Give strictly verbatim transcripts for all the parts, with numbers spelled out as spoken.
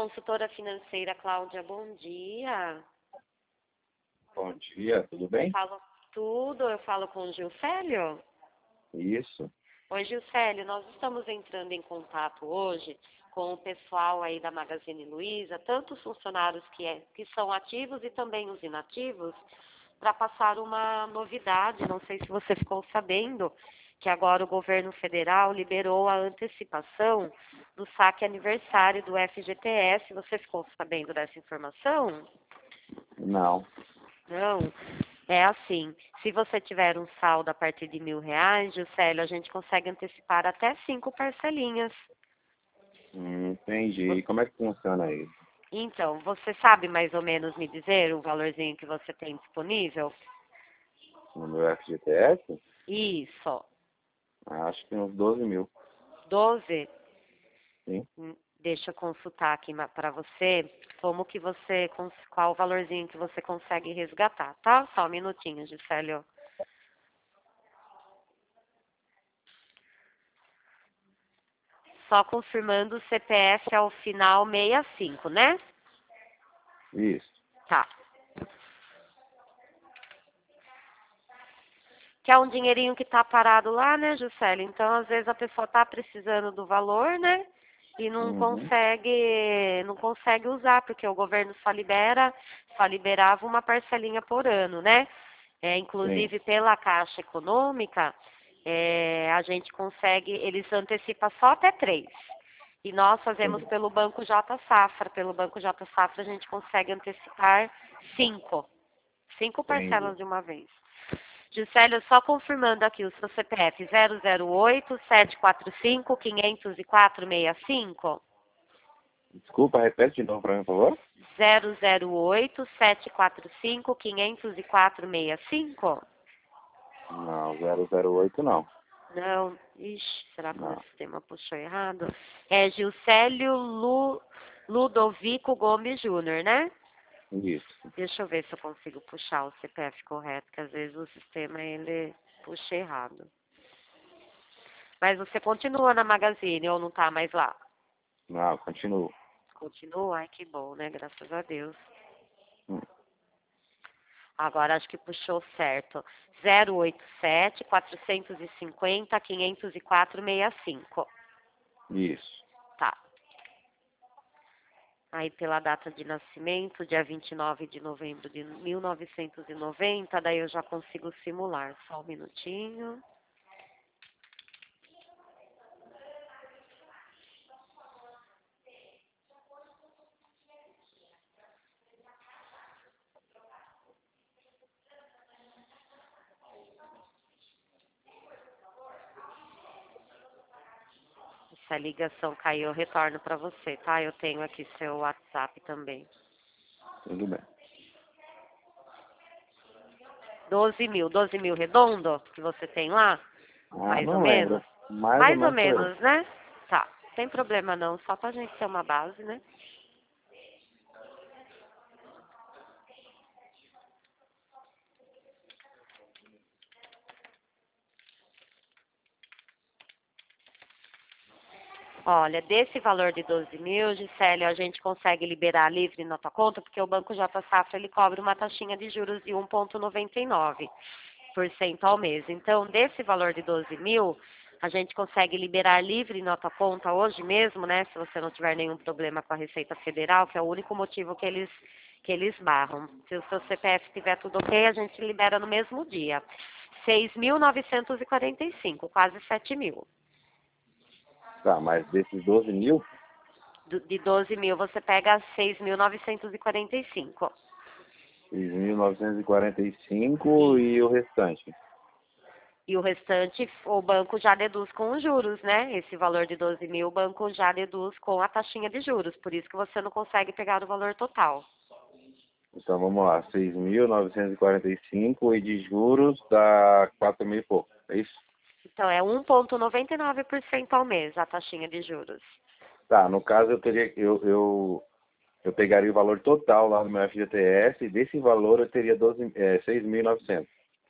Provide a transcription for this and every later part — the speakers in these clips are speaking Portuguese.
Consultora financeira Cláudia, bom dia. Bom dia, tudo bem? Eu falo tudo, eu falo com o Gilcélio. Isso. Oi, Gilcélio, nós estamos entrando em contato hoje com o pessoal aí da Magazine Luiza, tanto os funcionários que, é, que são ativos e também os inativos, para passar uma novidade. Não sei se você ficou sabendo que agora o governo federal liberou a antecipação do saque aniversário do F G T S. Você ficou sabendo dessa informação? Não. Não. É assim, se você tiver um saldo a partir de mil reais, Juscelio, a gente consegue antecipar até cinco parcelinhas. Hum, entendi. E como é que funciona isso? Então, você sabe mais ou menos me dizer o valorzinho que você tem disponível? No meu F G T S? Isso. Acho que uns doze mil. doze? Sim. Hum, Deixa eu consultar aqui para você como que você, cons- qual o valorzinho que você consegue resgatar, tá? Só um minutinho, Juscelio. Só confirmando o C P F ao final sessenta e cinco, né? Isso. Tá. Que é um dinheirinho que tá parado lá, né, Juscelio? Então, às vezes a pessoa tá precisando do valor, né? E não Uhum. consegue, não consegue usar, porque o governo só libera, só liberava uma parcelinha por ano, né? É, Sim. inclusive pela Caixa Econômica, é, a gente consegue, eles antecipam só até três. E nós fazemos Sim. pelo Banco J Safra. Pelo Banco J Safra a gente consegue antecipar cinco. Cinco Entendi. parcelas de uma vez. Juscelio, só confirmando aqui o seu C P F zero zero oito, sete quatro cinco, cinco zero quatro, seis cinco. Desculpa, repete de novo para mim, por favor. zero zero oito, sete quatro cinco, cinco zero quatro, seis cinco. Não, zero zero oito não. Não, ixi, será que o meu Não. sistema puxou errado? É Gilcélio Lu, Ludovico Gomes Júnior, né? Isso. Deixa eu ver se eu consigo puxar o C P F correto, que às vezes o sistema ele puxa errado. Mas você continua na Magazine ou não tá mais lá? Não, continuo. Continua? Ai, que bom, né? Graças a Deus. Hum. Agora acho que puxou certo. zero oito sete, quatro cinco zero, cinco zero quatro, seis cinco. Isso. Tá. Aí pela data de nascimento, dia vinte e nove de novembro de mil novecentos e noventa, daí eu já consigo simular. Só um minutinho. Se a ligação caiu, eu retorno para você, tá? Eu tenho aqui seu WhatsApp também. Tudo bem. doze mil, doze mil redondo que você tem lá? Ah, Mais ou não lembro. menos? Mais ou Mais ou menos por aí. menos, né? Tá, sem problema não, só pra gente ter uma base, né? Olha, desse valor de doze mil, Gisele, a gente consegue liberar livre na tua conta, porque o Banco J Safra, ele cobra uma taxinha de juros de um vírgula noventa e nove por cento ao mês. Então, desse valor de doze mil, a gente consegue liberar livre na tua conta hoje mesmo, né? Se você não tiver nenhum problema com a Receita Federal, que é o único motivo que eles, que eles barram. Se o seu C P F tiver tudo ok, a gente libera no mesmo dia. seis mil novecentos e quarenta e cinco, quase sete mil. Tá, mas desses doze mil, Do- De doze mil, você pega seis mil novecentos e quarenta e cinco. seis mil novecentos e quarenta e cinco e o restante. E o restante, o banco já deduz com os juros, né? Esse valor de doze mil, o banco já deduz com a taxinha de juros. Por isso que você não consegue pegar o valor total. Então vamos lá, seis mil novecentos e quarenta e cinco e de juros dá quatro mil e pouco, é isso? Então, é um vírgula noventa e nove por cento ao mês a taxinha de juros. Tá, no caso eu teria, eu, eu, eu pegaria o valor total lá do meu F G T S e desse valor eu teria doze, é, seis mil e novecentos.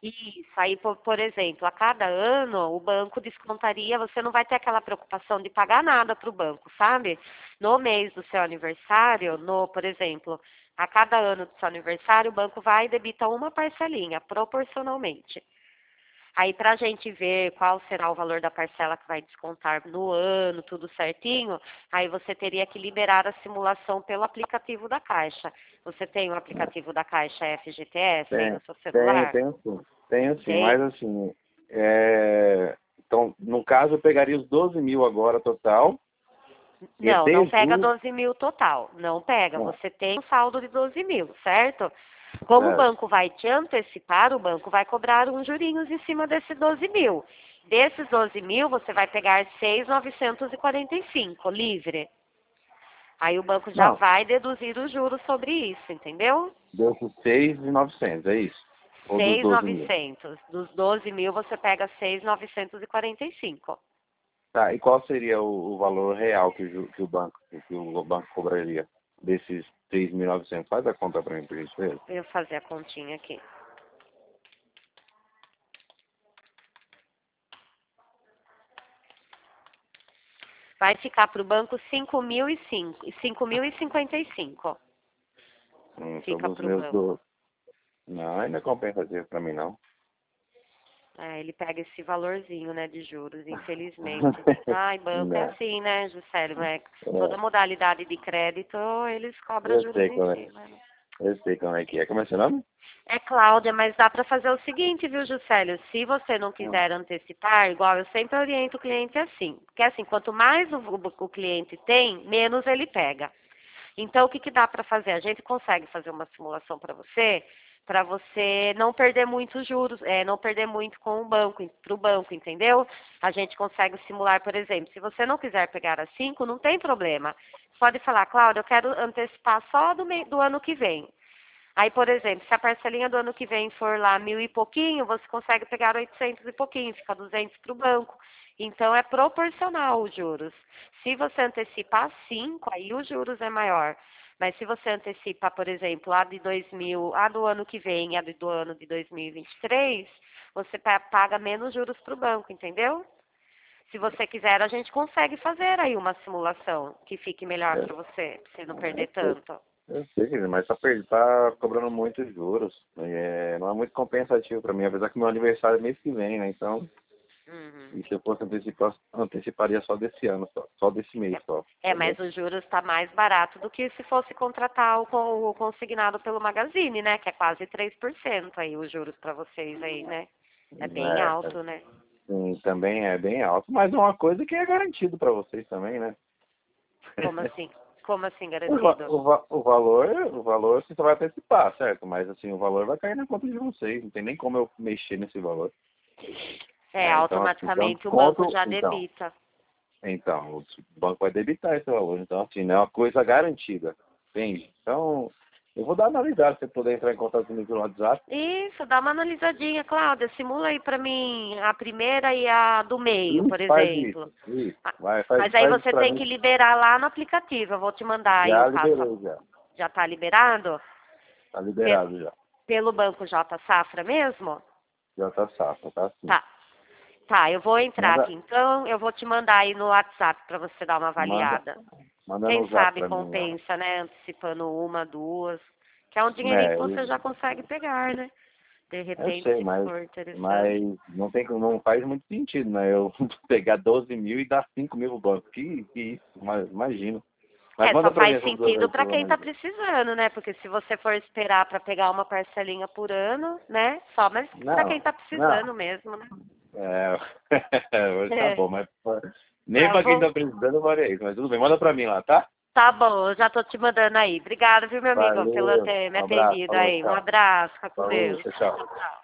Isso, aí, por, por exemplo, a cada ano o banco descontaria, você não vai ter aquela preocupação de pagar nada para o banco, sabe? No mês do seu aniversário, no, por exemplo, a cada ano do seu aniversário, o banco vai e debita uma parcelinha, proporcionalmente. Aí, para a gente ver qual será o valor da parcela que vai descontar no ano, tudo certinho, aí você teria que liberar a simulação pelo aplicativo da Caixa. Você tem o aplicativo da Caixa F G T S aí Tem, no seu tem, celular? tenho sim. Tenho sim, Tem? mas assim, é... então, no caso, eu pegaria os doze mil agora total, e Não, ter não pega juros, doze mil total. Não pega. não, Você tem um saldo de doze mil, certo? Como o certo. banco vai te antecipar, o banco vai cobrar uns jurinhos em cima desses doze mil. Desses doze mil, você vai pegar seis mil novecentos e quarenta e cinco, livre. Aí o banco já Não, vai deduzir os juros sobre isso, entendeu? deu com seis mil e novecentos, é isso? Ou dos Seis mil doze mil? novecentos. Dos doze mil, você pega seis mil novecentos e quarenta e cinco. Tá, e qual seria o, o valor real que o, ju- que o banco que o banco cobraria desses três mil e novecentos? Faz a conta para mim, por gentileza. Deixa eu fazer a continha aqui. Vai ficar para o banco cinco mil e cinquenta e cinco. Hum, Fica sobre os para o meus banco. doze. Não, ainda compensa dizer para mim, não. É, ele pega esse valorzinho, né, de juros, infelizmente. Ai, banco é Não. assim, né, Juscelio? É, toda É, modalidade de crédito, eles cobram eu juros sei em como é. cima. Né? Eu sei como é que é. Como é seu nome? É, Cláudia, mas dá para fazer o seguinte, viu, Juscelio? Se você não Hum. quiser antecipar, igual eu sempre oriento o cliente assim. Porque assim, quanto mais o, o, o cliente tem, menos ele pega. Então, o que, que dá para fazer? A gente consegue fazer uma simulação para você, para você não perder muitos juros, é, não perder muito com o banco, para o banco, entendeu? A gente consegue simular, por exemplo, se você não quiser pegar as cinco, não tem problema. Você pode falar, Cláudia, eu quero antecipar só do, mei- do ano que vem. Aí, por exemplo, se a parcelinha do ano que vem for lá mil e pouquinho, você consegue pegar oitocentos e pouquinho, fica duzentos para o banco. Então, é proporcional os juros. Se você antecipar cinco, aí os juros é maior. Mas se você antecipa, por exemplo, a de dois mil, a do ano que vem e a do ano de dois mil e vinte e três, você pa- paga menos juros para o banco, entendeu? Se você quiser, a gente consegue fazer aí uma simulação que fique melhor É, para você, para você não perder eu sei, tanto. eu sei, querido, mas tá, per- tá cobrando muitos juros. É, não é muito compensativo para mim, apesar que meu aniversário é mês que vem, né? Então, Uhum. e se eu fosse antecipar, anteciparia só desse ano, só, só desse mês só, É, entendeu? mas os juros está mais barato do que se fosse contratar o, con- o consignado pelo Magazine, né? Que é quase três por cento aí os juros para vocês aí, né? É bem É, alto, né? sim, também é bem alto, mas é uma coisa que é garantido para vocês também, né? Como assim? Como assim, O, va- garantido? o, va- o valor, o valor você só vai antecipar, certo? Mas assim, o valor vai cair na conta de vocês, não tem nem como eu mexer nesse valor. É, É, então, assim, então automaticamente o banco desconto, já então, debita. então, o banco vai debitar esse valor. Então, assim, não é uma coisa garantida, entende? Então, eu vou dar uma analisada, se você puder entrar em contato comigo no WhatsApp. Isso, dá uma analisadinha, Cláudia. Simula aí para mim a primeira e a do meio, por Isso, faz exemplo. isso, isso, Ah, vai, faz, mas aí faz isso você pra tem mim. que liberar lá no aplicativo. Eu vou te mandar aí o Já passo. a- liberei, já. Já está liberado? Tá Pe- liberado já. Pelo Banco J Safra mesmo? Já tá safra, tá assim. Tá. Tá, eu vou entrar Manda, aqui então, eu vou te mandar aí no WhatsApp para você dar uma manda, avaliada. manda Quem no zap sabe pra mim lá. compensa, né? Antecipando uma, duas. Que é um dinheirinho É, que você eu, já consegue pegar, né? De eu repente, sei, se mas, for interessante. mas não, tem, não faz muito sentido, né? Eu pegar doze mil e dar cinco mil pro banco. Que, que isso, mas, imagino. Mas É, manda só pra mim faz essas duas sentido aí que para eu vou quem tá analisar. precisando, né? Porque se você for esperar para pegar uma parcelinha por ano, né? Só mas para quem Não, tá não. precisando mesmo, né? É, hoje tá É, bom, mas pô, nem tá pra quem bom. tá precisando eu faria isso. Mas tudo bem, manda pra mim lá, tá? Tá bom, eu já tô te mandando aí. Obrigada, viu, meu amigo, pelo Valeu, ter me um abraço, atendido falou, aí. Um tchau. abraço, fica com Falou, Deus. tchau, Tchau, tchau. tchau, tchau.